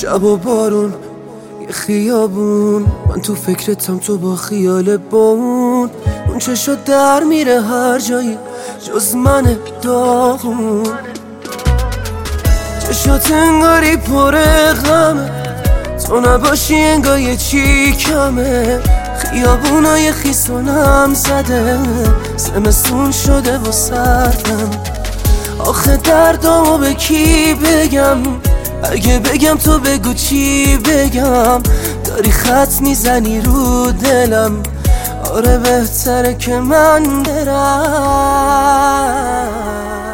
شب و بارون یه خیابون، من تو فکرتم تو با خیال بون. اون چشات در میره هر جایی جز من داغون. چشات انگاری پر غمه، تو نباشی انگار یه چی کمه. خیابونای خیسونم زده، زمستون شده و سردم. آخه دردامو به کی بگم؟ اگه بگم تو بگو چی بگم؟ داری خط میزنی رو دلم، آره بهتره که من برم.